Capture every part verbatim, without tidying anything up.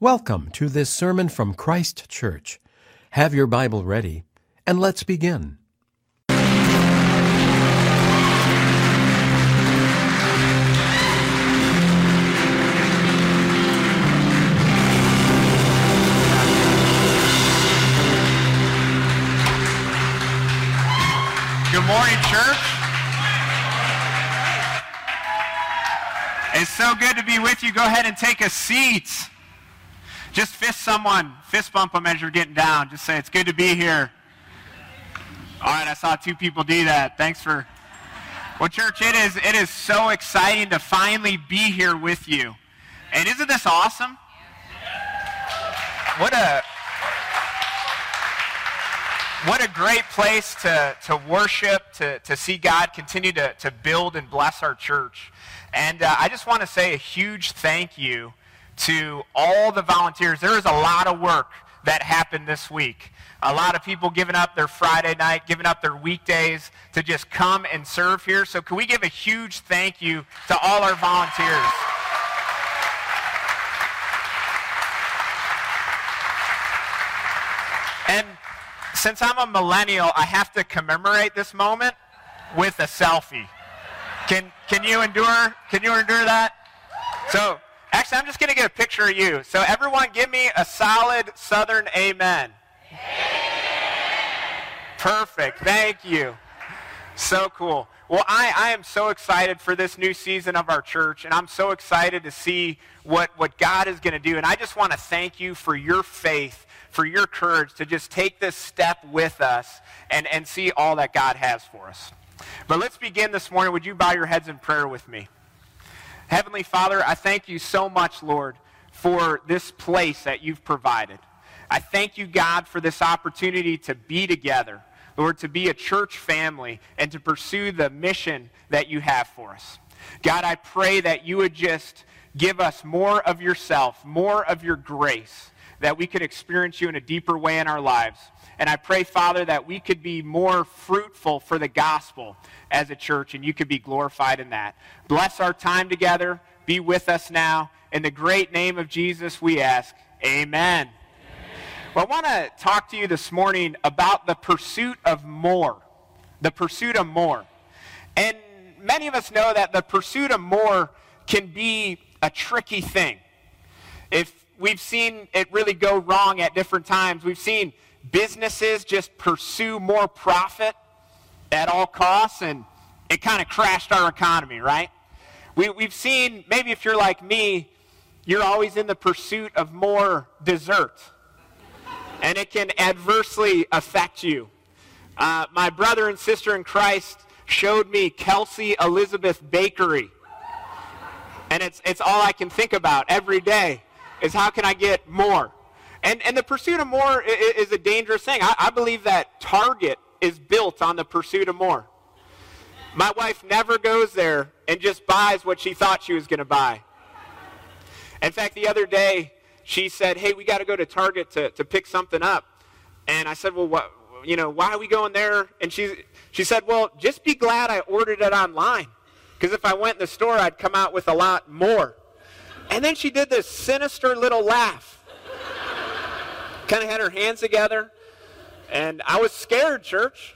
Welcome to this sermon from Christ Church. Have your Bible ready, and let's begin. Good morning, church. It's so good to be with you. Go ahead and take a seat. Just fist someone, fist bump them as you're getting down. Just say, it's good to be here. All right, I saw two people do that. Thanks for... Well, church, it is, it is so exciting to finally be here with you. And isn't this awesome? What a... What a great place to, to worship, to, to see God continue to, to build and bless our church. And uh, I just want to say a huge thank you to all the volunteers. There is a lot of work that happened this week. A lot of people giving up their Friday night, giving up their weekdays to just come and serve here. So can we give a huge thank you to all our volunteers? And since I'm a millennial, I have to commemorate this moment with a selfie. Can can you endure? Can you endure that? So, actually, I'm just going to get a picture of you. So, everyone, give me a solid Southern amen. Amen. Perfect. Thank you. So cool. Well, I, I am so excited for this new season of our church, and I'm so excited to see what, what God is going to do. And I just want to thank you for your faith, for your courage to just take this step with us and, and see all that God has for us. But let's begin this morning. Would you bow your heads in prayer with me? Heavenly Father, I thank you so much, Lord, for this place that you've provided. I thank you, God, for this opportunity to be together, Lord, to be a church family and to pursue the mission that you have for us. God, I pray that you would just give us more of yourself, more of your grace, that we could experience you in a deeper way in our lives. And I pray, Father, that we could be more fruitful for the gospel as a church, and you could be glorified in that. Bless our time together. Be with us now. In the great name of Jesus, we ask, amen. Amen. Well, I want to talk to you this morning about the pursuit of more. The pursuit of more. And many of us know that the pursuit of more can be a tricky thing. If we've seen it really go wrong at different times, we've seen businesses just pursue more profit at all costs, and it kind of crashed our economy, right? We, we've seen, maybe if you're like me, you're always in the pursuit of more dessert, and it can adversely affect you. Uh, my brother and sister in Christ showed me Kelsey Elizabeth Bakery, and it's, it's all I can think about every day is how can I get more? And, and the pursuit of more is, is a dangerous thing. I, I believe that Target is built on the pursuit of more. My wife never goes there and just buys what she thought she was going to buy. In fact, the other day, she said, hey, we got to go to Target to, to pick something up. And I said, well, what, you know, why are we going there? And she, she said, well, just be glad I ordered it online. Because if I went in the store, I'd come out with a lot more. And then she did this sinister little laugh. Kind of had her hands together, and I was scared, church.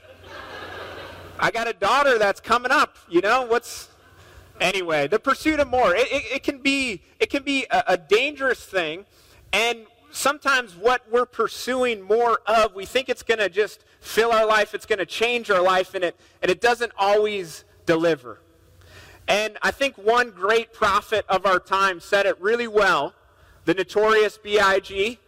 I got a daughter that's coming up, you know, what's, anyway, the pursuit of more, it, it, it can be, it can be a, a dangerous thing, and sometimes what we're pursuing more of, we think it's going to just fill our life, it's going to change our life, and it, and it doesn't always deliver. And I think one great prophet of our time said it really well, the notorious B I G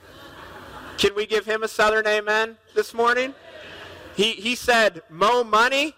Can we give him a Southern amen this morning? He he said, mo money,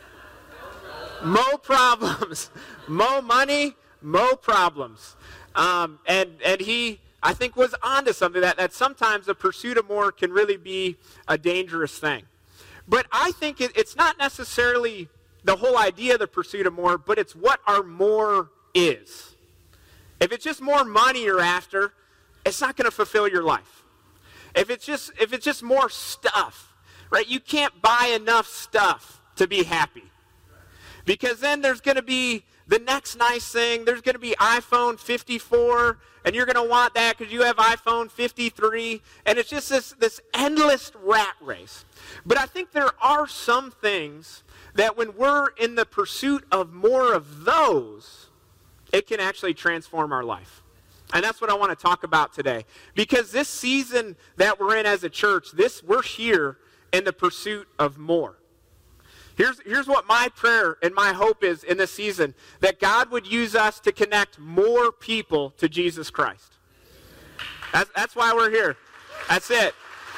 mo problems. Mo money, mo problems. Um, and and he, I think, was onto something, that, that sometimes the pursuit of more can really be a dangerous thing. But I think it, it's not necessarily the whole idea of the pursuit of more, but it's what our more is. If it's just more money you're after, it's not going to fulfill your life. If it's just if it's just more stuff, right? You can't buy enough stuff to be happy. Because then there's going to be the next nice thing. There's going to be iPhone fifty-four, and you're going to want that because you have iPhone fifty-three. And it's just this, this endless rat race. But I think there are some things that when we're in the pursuit of more of those, it can actually transform our life. And that's what I want to talk about today. Because this season that we're in as a church, this we're here in the pursuit of more. Here's, here's what my prayer and my hope is in this season, that God would use us to connect more people to Jesus Christ. That's, that's why we're here. That's it.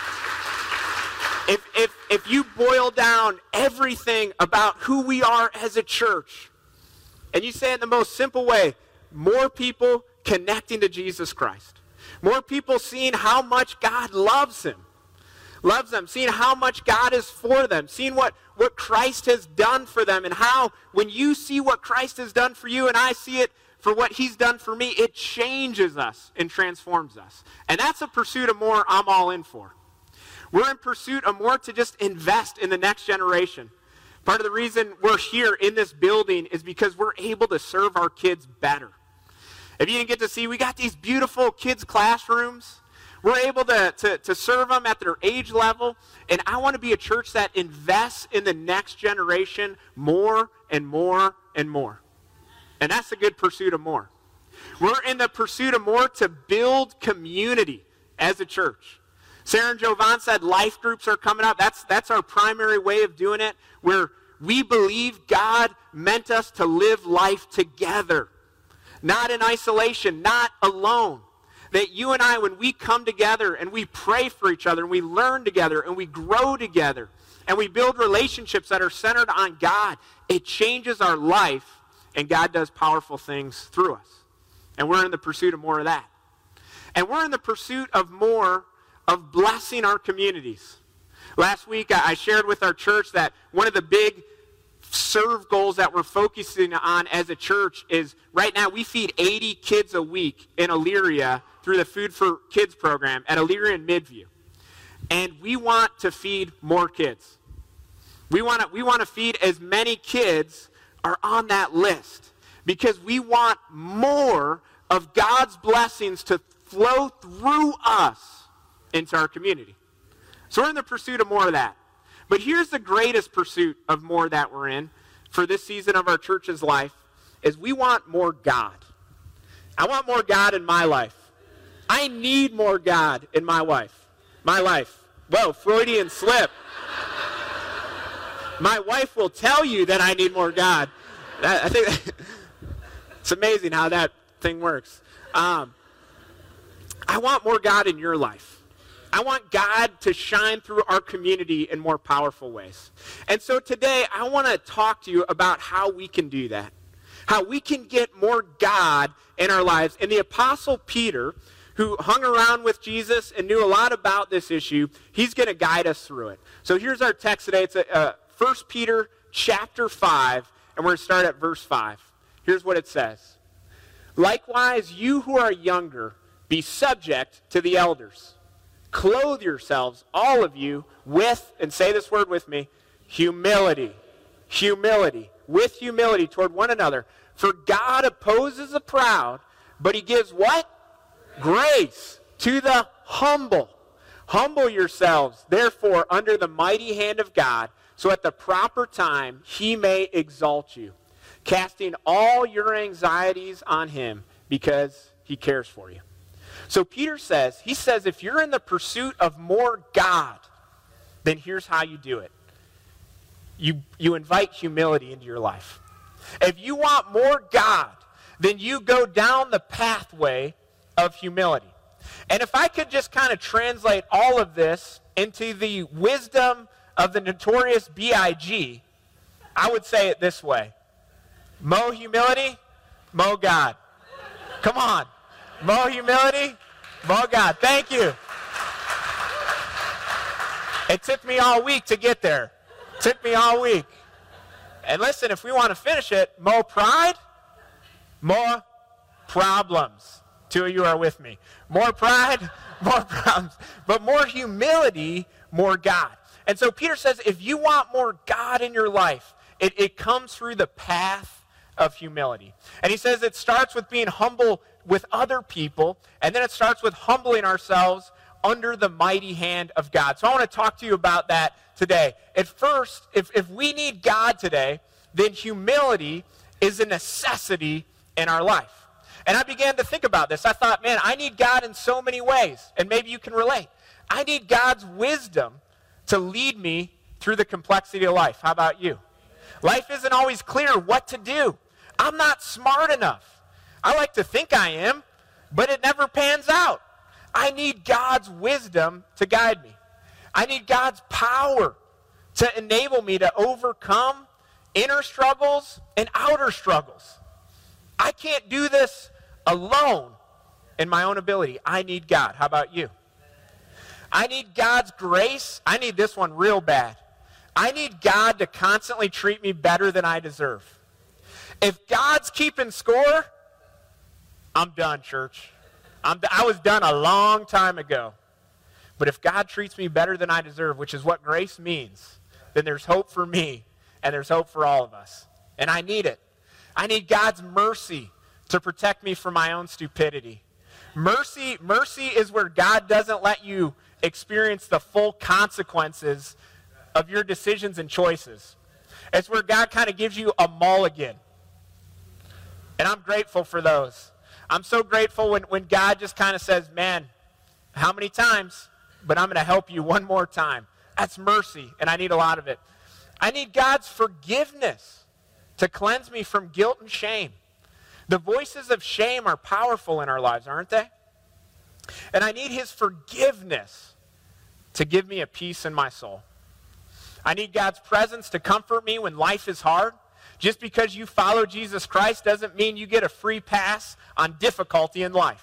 If, if, if you boil down everything about who we are as a church, and you say it in the most simple way, more people connecting to Jesus Christ. More people seeing how much God loves him. Loves them. Seeing how much God is for them. Seeing what, what Christ has done for them. And how when you see what Christ has done for you and I see it for what he's done for me, it changes us and transforms us. And that's a pursuit of more I'm all in for. We're in pursuit of more to just invest in the next generation. Part of the reason we're here in this building is because we're able to serve our kids better. If you didn't get to see, we got these beautiful kids' classrooms. We're able to, to, to serve them at their age level. And I want to be a church that invests in the next generation more and more and more. And that's a good pursuit of more. We're in the pursuit of more to build community as a church. Sarah and Jovan said life groups are coming up. That's, that's our primary way of doing it, where we believe God meant us to live life together. Not in isolation, not alone. That you and I, when we come together and we pray for each other and we learn together and we grow together and we build relationships that are centered on God, it changes our life and God does powerful things through us. And we're in the pursuit of more of that. And we're in the pursuit of more of blessing our communities. Last week I shared with our church that one of the big serve goals that we're focusing on as a church is right now we feed eighty kids a week in Elyria through the Food for Kids program at Elyria and Midview. And we want to feed more kids. We want to we want to feed as many kids are on that list because we want more of God's blessings to flow through us into our community. So we're in the pursuit of more of that. But here's the greatest pursuit of more that we're in for this season of our church's life is we want more God. I want more God in my life. I need more God in my life. My life. Whoa, Freudian slip. My wife will tell you that I need more God. That, I think it's amazing how that thing works. Um, I want more God in your life. I want God to shine through our community in more powerful ways. And so today, I want to talk to you about how we can do that. How we can get more God in our lives. And the Apostle Peter, who hung around with Jesus and knew a lot about this issue, he's going to guide us through it. So here's our text today. It's a, uh, First Peter chapter five, and we're going to start at verse five. Here's what it says. Likewise, you who are younger, be subject to the elders. Clothe yourselves, all of you, with, and say this word with me, humility. Humility. With humility toward one another. For God opposes the proud, but he gives what? Grace to the humble. Humble yourselves, therefore, under the mighty hand of God, so at the proper time he may exalt you, casting all your anxieties on him because he cares for you. So Peter says, he says, if you're in the pursuit of more God, then here's how you do it. You, you invite humility into your life. If you want more God, then you go down the pathway of humility. And if I could just kind of translate all of this into the wisdom of the notorious B I G, I would say it this way. Mo humility, mo God. Come on. Mo humility, mo God. Thank you. It took me all week to get there. It took me all week. And listen, if we want to finish it, mo pride, more problems. Two of you are with me. More pride, more problems. But more humility, more God. And so Peter says, if you want more God in your life, it, it comes through the path of humility. And he says it starts with being humble with other people, and then it starts with humbling ourselves under the mighty hand of God. So I want to talk to you about that today. At first, if, if we need God today, then humility is a necessity in our life. And I began to think about this. I thought, man, I need God in so many ways, and maybe you can relate. I need God's wisdom to lead me through the complexity of life. How about you? Life isn't always clear what to do. I'm not smart enough. I like to think I am, but it never pans out. I need God's wisdom to guide me. I need God's power to enable me to overcome inner struggles and outer struggles. I can't do this alone in my own ability. I need God. How about you? I need God's grace. I need this one real bad. I need God to constantly treat me better than I deserve. If God's keeping score, I'm done, church. I'm, I was done a long time ago. But if God treats me better than I deserve, which is what grace means, then there's hope for me and there's hope for all of us. And I need it. I need God's mercy to protect me from my own stupidity. Mercy, mercy is where God doesn't let you experience the full consequences of your decisions and choices. It's where God kind of gives you a mulligan. And I'm grateful for those. I'm so grateful when, when God just kind of says, man, how many times? But I'm going to help you one more time. That's mercy, and I need a lot of it. I need God's forgiveness to cleanse me from guilt and shame. The voices of shame are powerful in our lives, aren't they? And I need his forgiveness to give me a peace in my soul. I need God's presence to comfort me when life is hard. Just because you follow Jesus Christ doesn't mean you get a free pass on difficulty in life.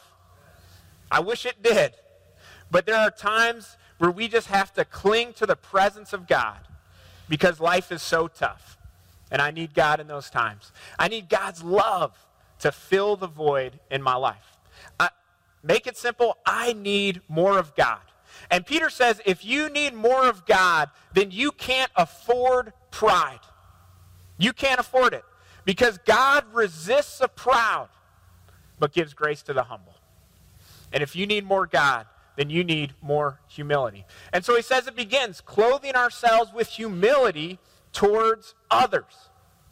I wish it did. But there are times where we just have to cling to the presence of God because life is so tough. And I need God in those times. I need God's love to fill the void in my life. I, make it simple, I need more of God. And Peter says, if you need more of God, then you can't afford pride. You can't afford it. Because God resists the proud, but gives grace to the humble. And if you need more God, then you need more humility. And so he says it begins, clothing ourselves with humility towards others.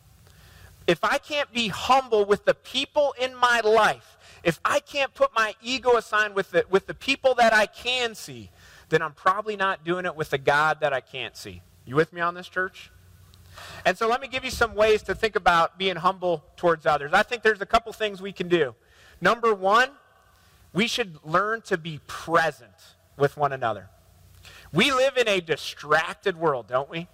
If I can't be humble with the people in my life, if I can't put my ego aside with the, with the people that I can see, then I'm probably not doing it with the God that I can't see. You with me on this, church? And so let me give you some ways to think about being humble towards others. I think there's a couple things we can do. Number one, we should learn to be present with one another. We live in a distracted world, don't we?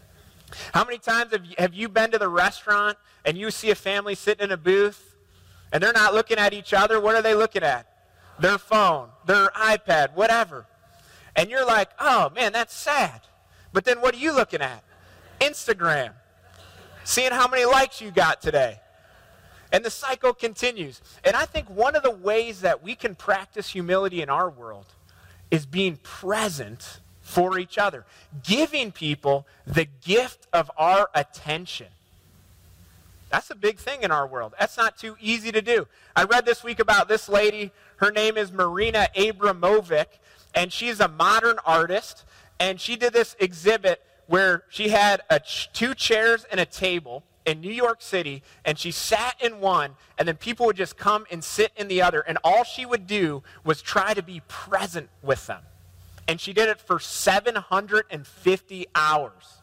How many times have you, have you been to the restaurant and you see a family sitting in a booth and they're not looking at each other? What are they looking at? Their phone, their iPad, whatever. And you're like, oh man, that's sad. But then what are you looking at? Instagram. Seeing how many likes you got today. And the cycle continues. And I think one of the ways that we can practice humility in our world is being present for each other. Giving people the gift of our attention. That's a big thing in our world. That's not too easy to do. I read this week about this lady. Her name is Marina Abramovic, and she's a modern artist. And she did this exhibit where she had a ch- two chairs and a table in New York City, and she sat in one, and then people would just come and sit in the other, and all she would do was try to be present with them. And she did it for seven hundred fifty hours.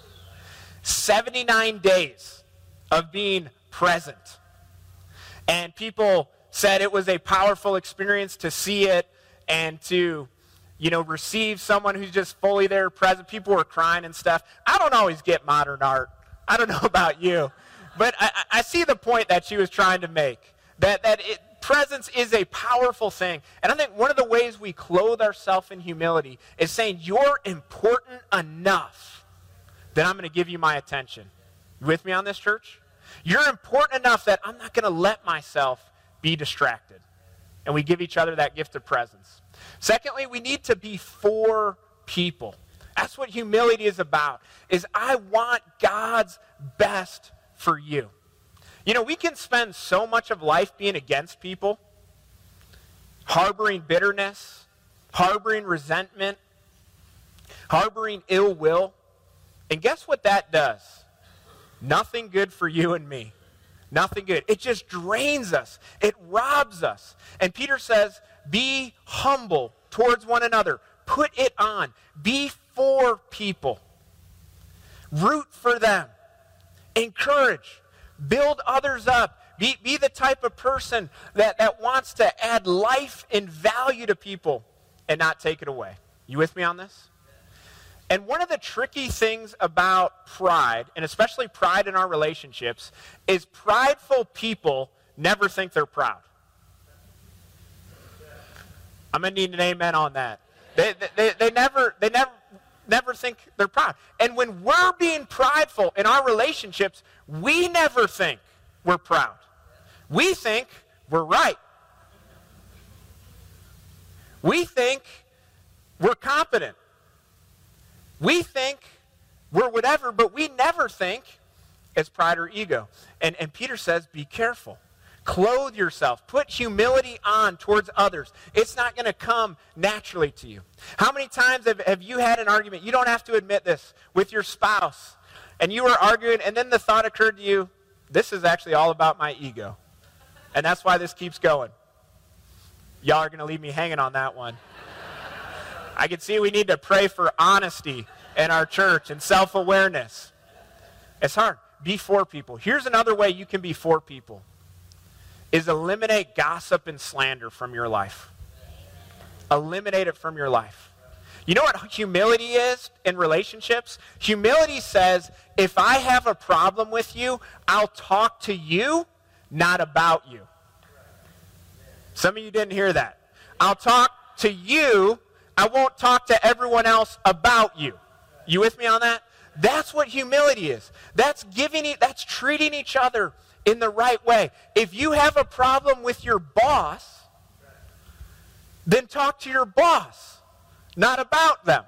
seventy-nine days of being present. And people said it was a powerful experience to see it and to, you know, receive someone who's just fully there, present. People were crying and stuff. I don't always get modern art. I don't know about you. But I, I see the point that she was trying to make. That, that it, presence is a powerful thing. And I think one of the ways we clothe ourselves in humility is saying, you're important enough that I'm going to give you my attention. You with me on this, church? You're important enough that I'm not going to let myself be distracted. And we give each other that gift of presence. Secondly, we need to be for people. That's what humility is about, is I want God's best for you. You know, we can spend so much of life being against people, harboring bitterness, harboring resentment, harboring ill will. And guess what that does? Nothing good for you and me. Nothing good. It just drains us. It robs us. And Peter says, be humble towards one another. Put it on. Be for people. Root for them. Encourage. Build others up. Be, be the type of person that, that wants to add life and value to people and not take it away. You with me on this? And one of the tricky things about pride, and especially pride in our relationships, is prideful people never think they're proud. I'm going to need an amen on that. They, they, they, never, they never, never think they're proud. And when we're being prideful in our relationships, we never think we're proud. We think we're right. We think we're competent. We think we're whatever, but we never think it's pride or ego. And, and Peter says, be careful. Clothe yourself. Put humility on towards others. It's not going to come naturally to you. How many times have, have you had an argument, you don't have to admit this, with your spouse, and you were arguing, and then the thought occurred to you, this is actually all about my ego. And that's why this keeps going. Y'all are going to leave me hanging on that one. I can see we need to pray for honesty in our church and self-awareness. It's hard. Be for people. Here's another way you can be for people, is eliminate gossip and slander from your life. Eliminate it from your life. You know what humility is in relationships? Humility says, if I have a problem with you, I'll talk to you, not about you. Some of you didn't hear that. I'll talk to you. I won't talk to everyone else about you. You with me on that? That's what humility is. That's giving, that's treating each other in the right way. If you have a problem with your boss, then talk to your boss, not about them.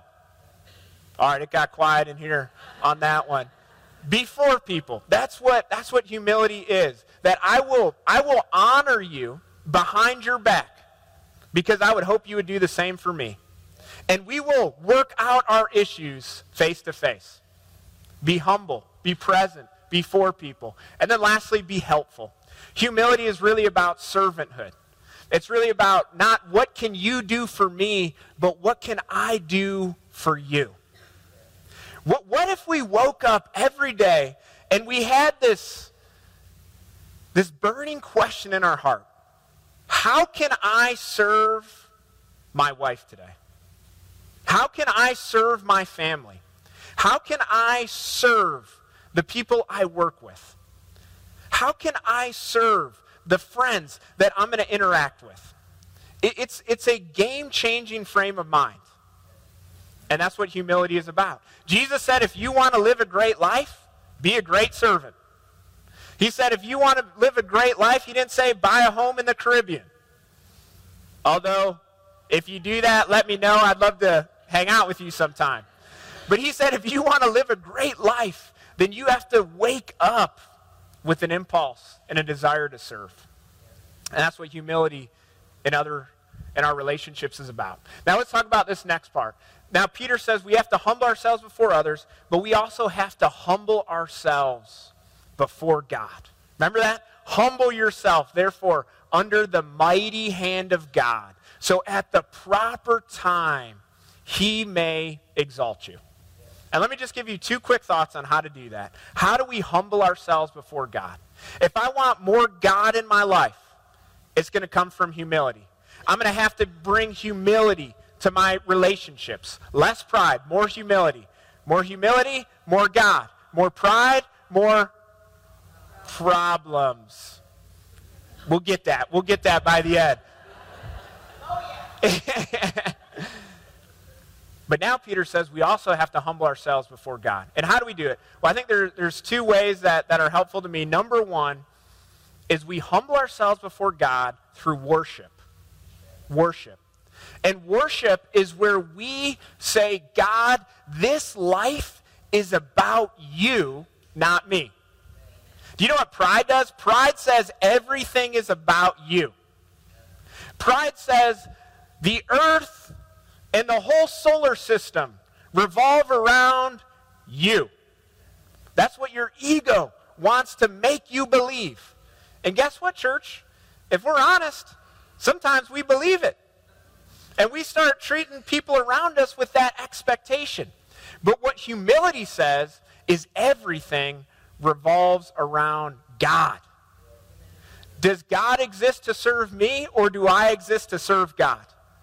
All right, it got quiet in here on that one. Be for people. That's what, that's what humility is. That I will, I will honor you behind your back because I would hope you would do the same for me. And we will work out our issues face to face. Be humble. Be present. Be for people. And then lastly, be helpful. Humility is really about servanthood. It's really about not what can you do for me, but what can I do for you? What, what if we woke up every day and we had this, this burning question in our heart? How can I serve my wife today? How can I serve my family? How can I serve the people I work with? How can I serve the friends that I'm going to interact with? It, it's, it's a game-changing frame of mind. And that's what humility is about. Jesus said, if you want to live a great life, be a great servant. He said, if you want to live a great life, he didn't say buy a home in the Caribbean. Although, if you do that, let me know. I'd love to hang out with you sometime. But he said, if you want to live a great life, then you have to wake up with an impulse and a desire to serve. And that's what humility in other in our relationships is about. Now let's talk about this next part. Now Peter says we have to humble ourselves before others, but we also have to humble ourselves before God. Remember that? Humble yourself, therefore, under the mighty hand of God, so at the proper time he may exalt you. And let me just give you two quick thoughts on how to do that. How do we humble ourselves before God? If I want more God in my life, it's going to come from humility. I'm going to have to bring humility to my relationships. Less pride, more humility. More humility, more God. More pride, more problems. We'll get that. We'll get that by the end. But now Peter says we also have to humble ourselves before God. And how do we do it? Well, I think there, there's two ways that, that are helpful to me. Number one is we humble ourselves before God through worship. Worship. And worship is where we say, God, this life is about you, not me. Do you know what pride does? Pride says everything is about you. Pride says the earth and the whole solar system revolve around you. That's what your ego wants to make you believe. And guess what, church? If we're honest, sometimes we believe it. And we start treating people around us with that expectation. But what humility says is everything revolves around God. Does God exist to serve me, or do I exist to serve God?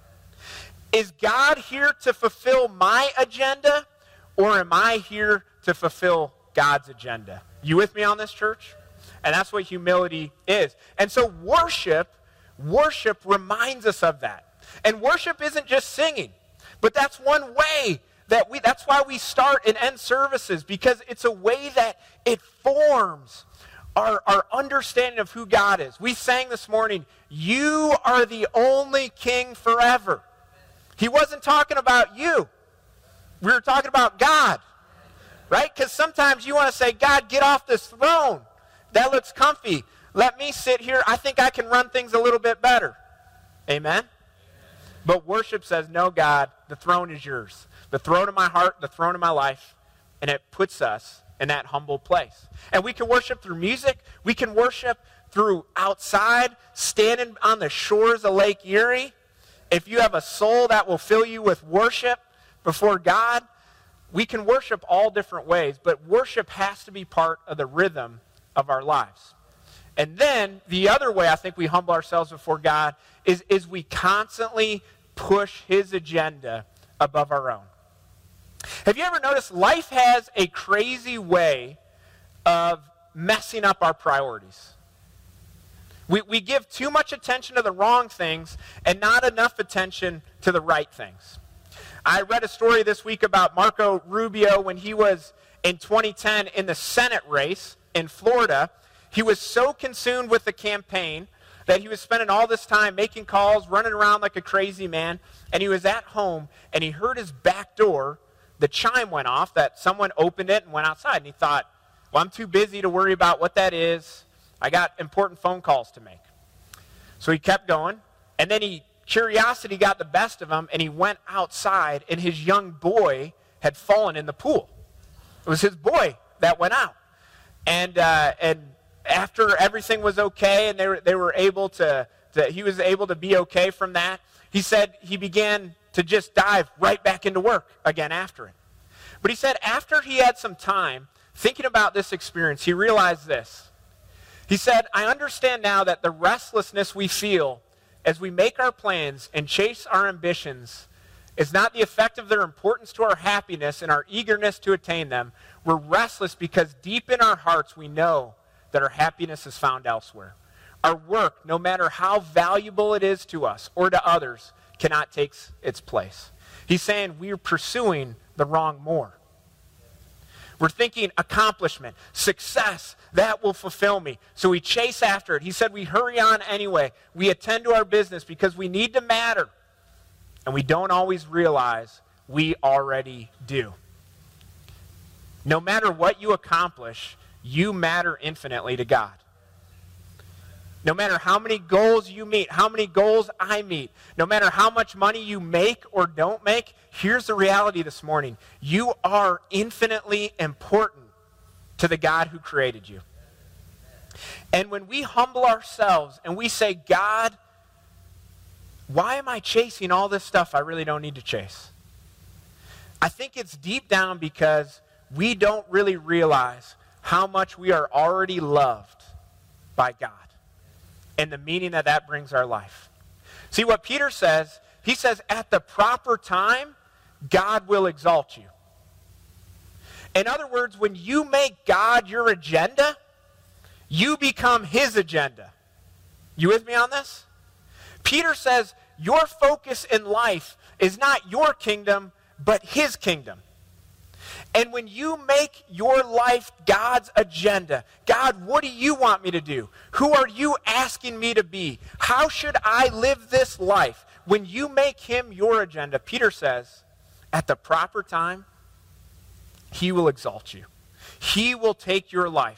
Is God here to fulfill my agenda, or am I here to fulfill God's agenda? You with me on this, church? And that's what humility is. And so worship, worship reminds us of that. And worship isn't just singing, but that's one way that we, that's why we start and end services, because it's a way that it forms our, our understanding of who God is. We sang this morning, you are the only king forever. He wasn't talking about you. We were talking about God, right? Because sometimes you want to say, God, get off this throne. That looks comfy. Let me sit here. I think I can run things a little bit better. Amen? But worship says, no, God, the throne is yours. The throne of my heart, the throne of my life. And it puts us in that humble place. And we can worship through music. We can worship through outside, standing on the shores of Lake Erie. If you have a soul that will fill you with worship before God, we can worship all different ways. But worship has to be part of the rhythm of our lives. And then the other way I think we humble ourselves before God is, is we constantly push his agenda above our own. Have you ever noticed life has a crazy way of messing up our priorities? We, we give too much attention to the wrong things and not enough attention to the right things. I read a story this week about Marco Rubio when he was in twenty ten in the Senate race in Florida. He was so consumed with the campaign that he was spending all this time making calls, running around like a crazy man, and he was at home, and he heard his back door, the chime went off, that someone opened it and went outside, and he thought, well, I'm too busy to worry about what that is. I got important phone calls to make. So he kept going, and then he curiosity got the best of him, and he went outside, and his young boy had fallen in the pool. It was his boy that went out. And uh, and after everything was okay, and they were, they were able to, to, he was able to be okay from that, he said he began to just dive right back into work again after it. But he said after he had some time thinking about this experience, he realized this. He said, I understand now that the restlessness we feel as we make our plans and chase our ambitions is not the effect of their importance to our happiness and our eagerness to attain them. We're restless because deep in our hearts we know that our happiness is found elsewhere. Our work, no matter how valuable it is to us or to others, cannot take its place. He's saying we're pursuing the wrong more. We're thinking accomplishment, success, that will fulfill me. So we chase after it. He said we hurry on anyway. We attend to our business because we need to matter. And we don't always realize we already do. No matter what you accomplish, you matter infinitely to God. No matter how many goals you meet, how many goals I meet, no matter how much money you make or don't make, here's the reality this morning. You are infinitely important to the God who created you. And when we humble ourselves and we say, God, why am I chasing all this stuff I really don't need to chase? I think it's deep down because we don't really realize how much we are already loved by God and the meaning that that brings our life. See what Peter says, he says at the proper time, God will exalt you. In other words, when you make God your agenda, you become his agenda. You with me on this? Peter says your focus in life is not your kingdom, but his kingdom. And when you make your life God's agenda, God, what do you want me to do? Who are you asking me to be? How should I live this life? When you make him your agenda, Peter says, at the proper time, he will exalt you. He will take your life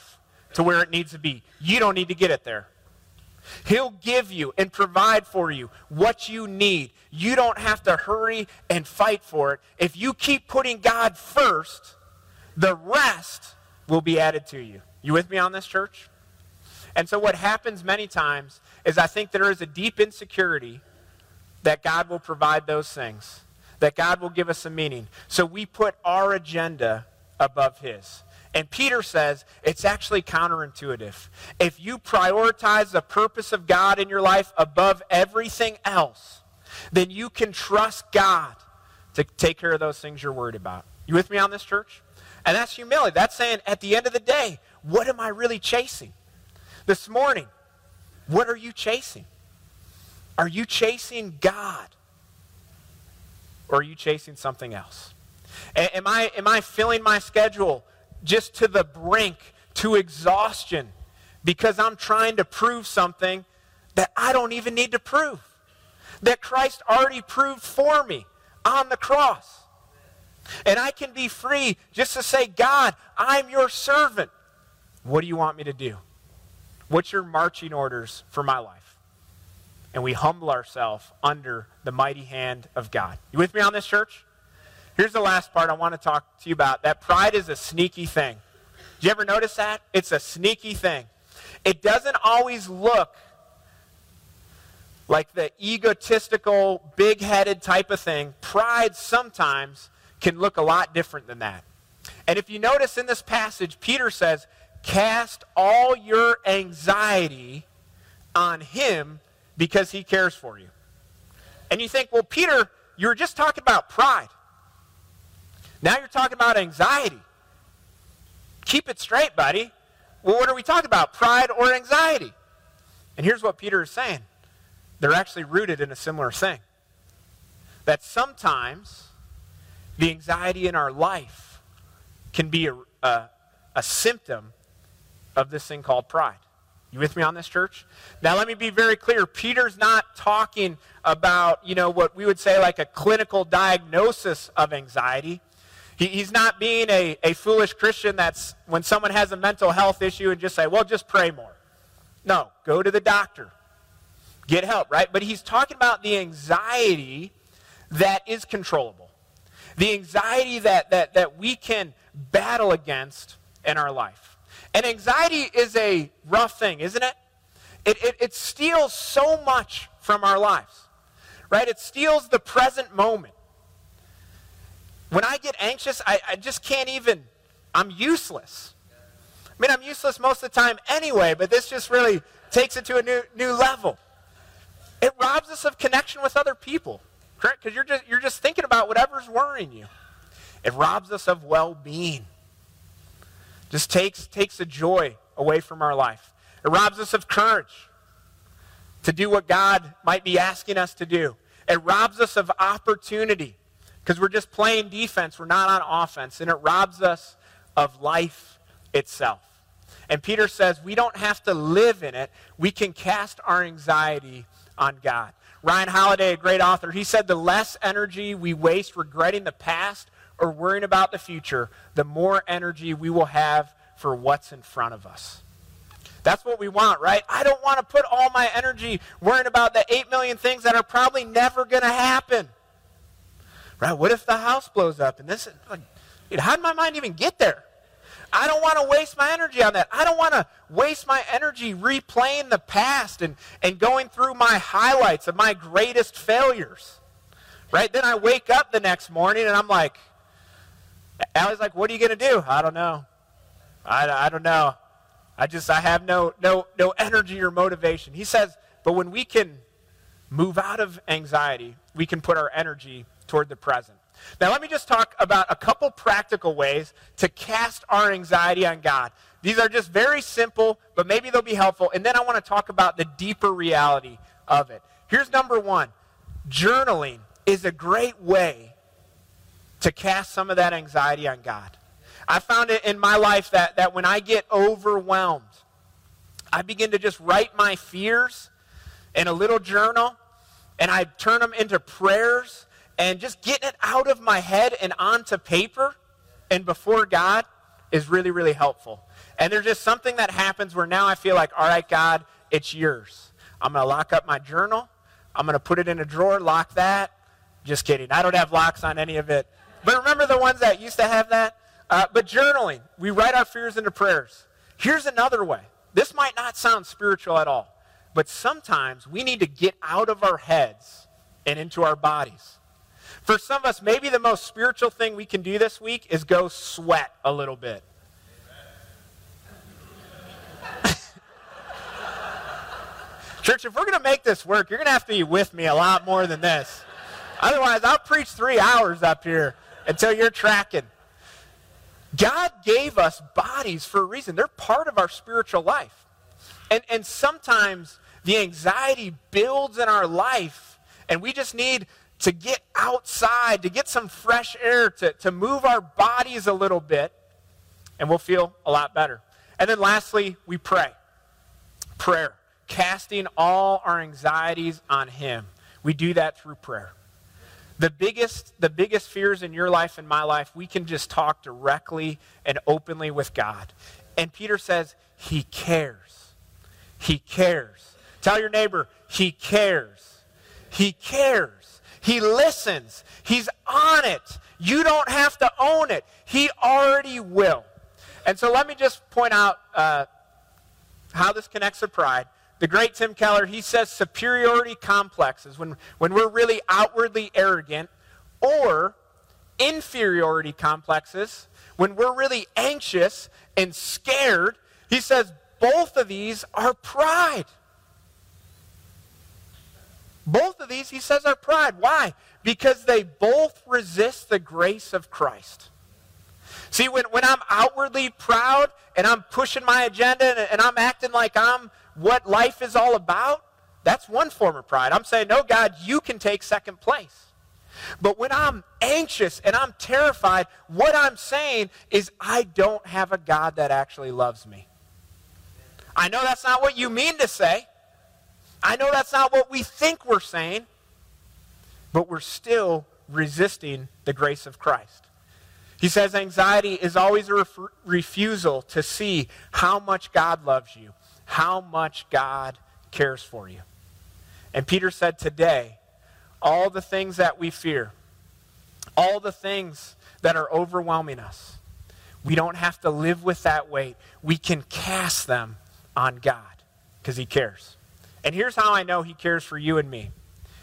to where it needs to be. You don't need to get it there. He'll give you and provide for you what you need. You don't have to hurry and fight for it. If you keep putting God first, the rest will be added to you. You with me on this, church? And so what happens many times is I think there is a deep insecurity that God will provide those things, that God will give us a meaning. So we put our agenda above his. And Peter says it's actually counterintuitive. If you prioritize the purpose of God in your life above everything else, then you can trust God to take care of those things you're worried about. You with me on this, church? And that's humility. That's saying at the end of the day, what am I really chasing? This morning, what are you chasing? Are you chasing God? Or are you chasing something else? A- am I, am I filling my schedule just to the brink, to exhaustion, because I'm trying to prove something that I don't even need to prove, that Christ already proved for me on the cross? And I can be free just to say, God, I'm your servant. What do you want me to do? What's your marching orders for my life? And we humble ourselves under the mighty hand of God. You with me on this, church? Here's the last part I want to talk to you about. That pride is a sneaky thing. Did you ever notice that? It's a sneaky thing. It doesn't always look like the egotistical, big-headed type of thing. Pride sometimes can look a lot different than that. And if you notice in this passage, Peter says, cast all your anxiety on him because he cares for you. And you think, well, Peter, you were just talking about pride. Now you're talking about anxiety. Keep it straight, buddy. Well, what are we talking about, pride or anxiety? And here's what Peter is saying. They're actually rooted in a similar thing. That sometimes the anxiety in our life can be a, a, a symptom of this thing called pride. You with me on this, church? Now let me be very clear. Peter's not talking about, you know, what we would say like a clinical diagnosis of anxiety. He, he's not being a, a foolish Christian that's when someone has a mental health issue and just say, well, just pray more. No, go to the doctor. Get help, right? But he's talking about the anxiety that is controllable. The anxiety that, that, that we can battle against in our life. And anxiety is a rough thing, isn't it? It, it? it steals so much from our lives, right? It steals the present moment. When I get anxious, I, I just can't even, I'm useless. I mean, I'm useless most of the time anyway, but this just really takes it to a new, new level. It robs us of connection with other people, correct? Because you're just, you're just thinking about whatever's worrying you. It robs us of well-being. Just takes, takes the joy away from our life. It robs us of courage to do what God might be asking us to do. It robs us of opportunity because we're just playing defense. We're not on offense. And it robs us of life itself. And Peter says we don't have to live in it. We can cast our anxiety on God. Ryan Holiday, a great author, he said the less energy we waste regretting the past or worrying about the future, the more energy we will have for what's in front of us. That's what we want, right? I don't want to put all my energy worrying about the eight million things that are probably never going to happen. Right? What if the house blows up? And this, like, dude, how did my mind even get there? I don't want to waste my energy on that. I don't want to waste my energy replaying the past and, and going through my highlights of my greatest failures. Right? Then I wake up the next morning and I'm like, Allie's like, what are you going to do? I don't know. I, I don't know. I just, I have no, no, no energy or motivation. He says, but when we can move out of anxiety, we can put our energy toward the present. Now, let me just talk about a couple practical ways to cast our anxiety on God. These are just very simple, but maybe they'll be helpful. And then I want to talk about the deeper reality of it. Here's number one. Journaling is a great way to cast some of that anxiety on God. I found it in my life that, that when I get overwhelmed, I begin to just write my fears in a little journal, and I turn them into prayers, and just getting it out of my head and onto paper and before God is really, really helpful. And there's just something that happens where now I feel like, all right, God, it's yours. I'm going to lock up my journal. I'm going to put it in a drawer, lock that. Just kidding. I don't have locks on any of it. But remember the ones that used to have that? Uh, but journaling, we write our fears into prayers. Here's another way. This might not sound spiritual at all, but sometimes we need to get out of our heads and into our bodies. For some of us, maybe the most spiritual thing we can do this week is go sweat a little bit. Church, if we're going to make this work, you're going to have to be with me a lot more than this. Otherwise, I'll preach three hours up here until you're tracking. God gave us bodies for a reason. They're part of our spiritual life. And, and sometimes the anxiety builds in our life, and we just need to get outside, to get some fresh air, to, to move our bodies a little bit, and we'll feel a lot better. And then lastly, we pray. Prayer. Casting all our anxieties on Him. We do that through prayer. The biggest, the biggest fears in your life and my life, we can just talk directly and openly with God. And Peter says, He cares. He cares. Tell your neighbor, He cares. He cares. He listens. He's on it. You don't have to own it. He already will. And so let me just point out uh, how this connects to pride. The great Tim Keller, he says superiority complexes, when, when we're really outwardly arrogant, or inferiority complexes, when we're really anxious and scared. He says both of these are pride. Both of these, he says, are pride. Why? Because they both resist the grace of Christ. See, when, when I'm outwardly proud and I'm pushing my agenda and, and I'm acting like I'm what life is all about, that's one form of pride. I'm saying, no, God, you can take second place. But when I'm anxious and I'm terrified, what I'm saying is I don't have a God that actually loves me. I know that's not what you mean to say. I know that's not what we think we're saying. But we're still resisting the grace of Christ. He says anxiety is always a ref- refusal to see how much God loves you, how much God cares for you. And Peter said today, all the things that we fear, all the things that are overwhelming us, we don't have to live with that weight. We can cast them on God because He cares. And here's how I know He cares for you and me.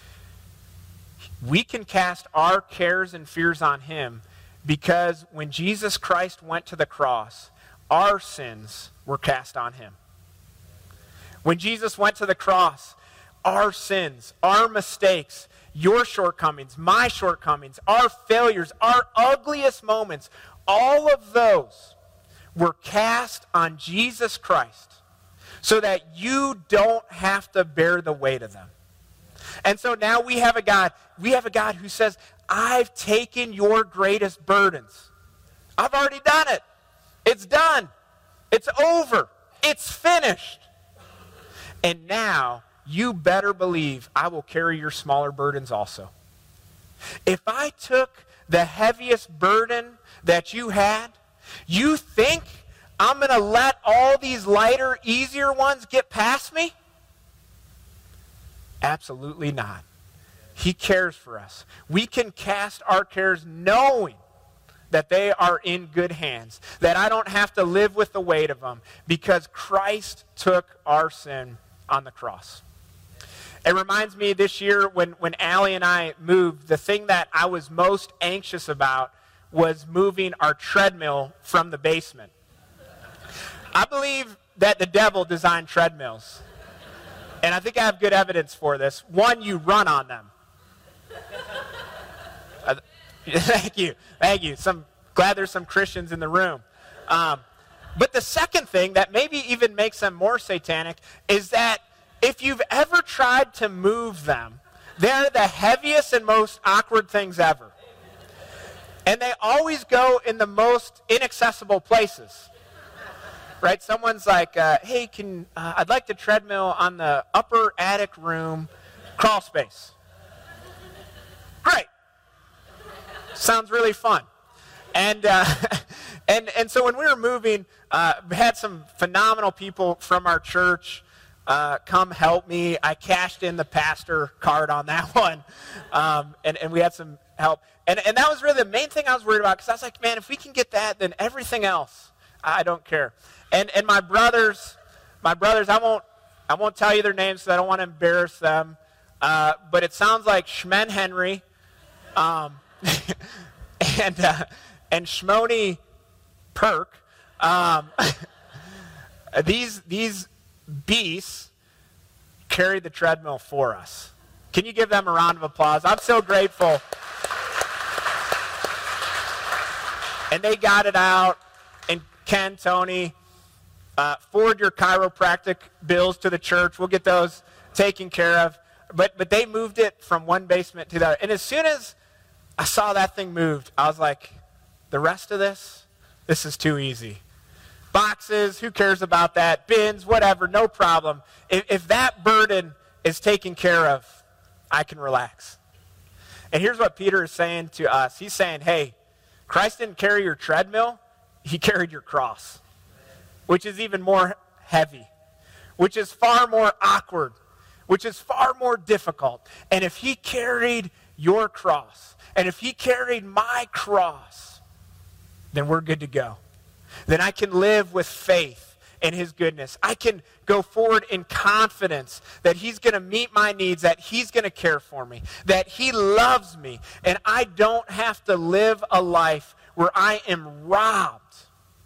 We can cast our cares and fears on Him because when Jesus Christ went to the cross, our sins were cast on Him. When Jesus went to the cross, our sins, our mistakes, your shortcomings, my shortcomings, our failures, our ugliest moments, all of those were cast on Jesus Christ so that you don't have to bear the weight of them. And so now we have a God, we have a God who says, I've taken your greatest burdens. I've already done it. It's done. It's over. It's finished. And now, you better believe I will carry your smaller burdens also. If I took the heaviest burden that you had, you think I'm going to let all these lighter, easier ones get past me? Absolutely not. He cares for us. We can cast our cares knowing that they are in good hands, that I don't have to live with the weight of them because Christ took our sin on the cross. It reminds me this year when, when Allie and I moved, the thing that I was most anxious about was moving our treadmill from the basement. I believe that the devil designed treadmills. And I think I have good evidence for this. One, you run on them. Uh, thank you. Thank you. Some, glad there's some Christians in the room. Um, but the second thing that maybe even makes them more satanic is that if you've ever tried to move them, they're the heaviest and most awkward things ever. And they always go in the most inaccessible places. Right? Someone's like, uh, hey, can uh, I'd like the treadmill on the upper attic room crawl space. Great. Sounds really fun. And uh, and and so when we were moving, Uh, we had some phenomenal people from our church uh, come help me. I cashed in the pastor card on that one, um, and, and we had some help. And, and that was really the main thing I was worried about, because I was like, man, if we can get that, then everything else, I don't care. And and my brothers, my brothers, I won't I won't tell you their names because I don't want to embarrass them. Uh, but it sounds like Shmen Henry, um, and uh, and Shmoni Perk. Um, these these beasts carried the treadmill for us. Can you give them a round of applause? I'm so grateful. And they got it out. And Ken, Tony, uh, forward your chiropractic bills to the church. We'll get those taken care of. But but they moved it from one basement to the other. And as soon as I saw that thing moved, I was like, the rest of this, this is too easy. Boxes, who cares about that? Bins, whatever, no problem. If, if that burden is taken care of, I can relax. And here's what Peter is saying to us. He's saying, hey, Christ didn't carry your treadmill, he carried your cross, which is even more heavy, which is far more awkward, which is far more difficult. And if he carried your cross, and if he carried my cross, then we're good to go. Then I can live with faith in his goodness. I can go forward in confidence that he's going to meet my needs, that he's going to care for me, that he loves me, and I don't have to live a life where I am robbed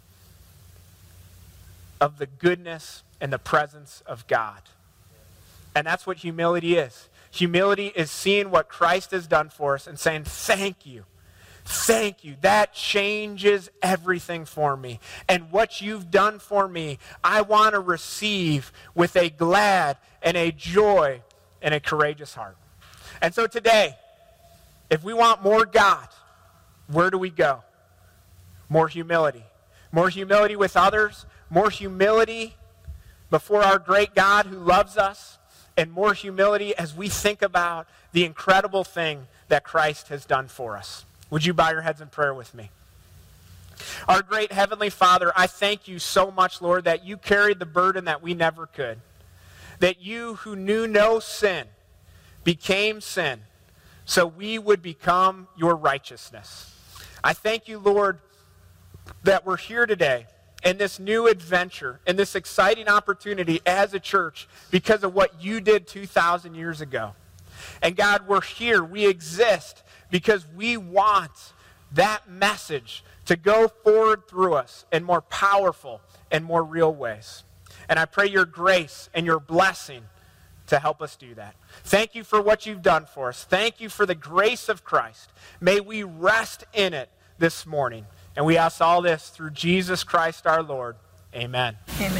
of the goodness and the presence of God. And that's what humility is. Humility is seeing what Christ has done for us and saying, thank you. Thank you. That changes everything for me. And what you've done for me, I want to receive with a glad and a joy and a courageous heart. And so today, if we want more God, where do we go? More humility. More humility with others. More humility before our great God who loves us. And more humility as we think about the incredible thing that Christ has done for us. Would you bow your heads in prayer with me? Our great Heavenly Father, I thank you so much, Lord, that you carried the burden that we never could. That you who knew no sin became sin so we would become your righteousness. I thank you, Lord, that we're here today in this new adventure, in this exciting opportunity as a church because of what you did two thousand years ago. And God, we're here, we exist because we want that message to go forward through us in more powerful and more real ways. And I pray your grace and your blessing to help us do that. Thank you for what you've done for us. Thank you for the grace of Christ. May we rest in it this morning. And we ask all this through Jesus Christ our Lord. Amen.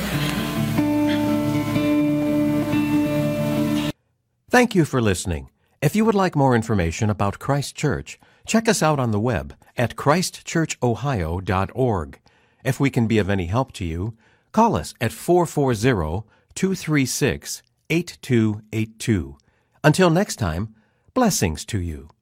Amen. Thank you for listening. If you would like more information about Christ Church, check us out on the web at christ church ohio dot org. If we can be of any help to you, call us at four four zero, two three six, eight two eight two. Until next time, blessings to you.